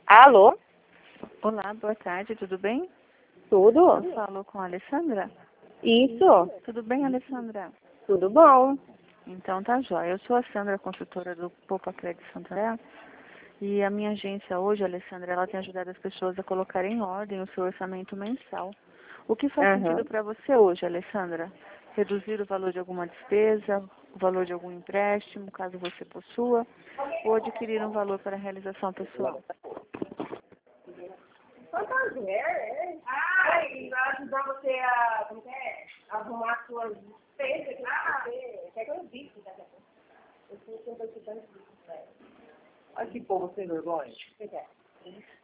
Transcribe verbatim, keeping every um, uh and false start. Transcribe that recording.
Alô? Olá, boa tarde, tudo bem? Tudo? Eu falo com a Alessandra? Isso? Tudo bem, Alessandra? Tudo bom? Então tá jóia. Eu sou a Sandra, consultora do Poupa Crédito Santander. E a minha agência hoje, Alessandra, ela tem ajudado as pessoas a colocar em ordem o seu orçamento mensal. O que faz Aham. sentido para você hoje, Alessandra? Reduzir o valor de alguma despesa, o valor de algum empréstimo, caso você possua, ou adquirir um valor para a realização pessoal? Ah, e vai ajudar você a, como que é? Arrumar suas despesas. Ah, quer que eu disse, tá? Eu estou estudando isso. Olha que povo sem vergonha. O que é?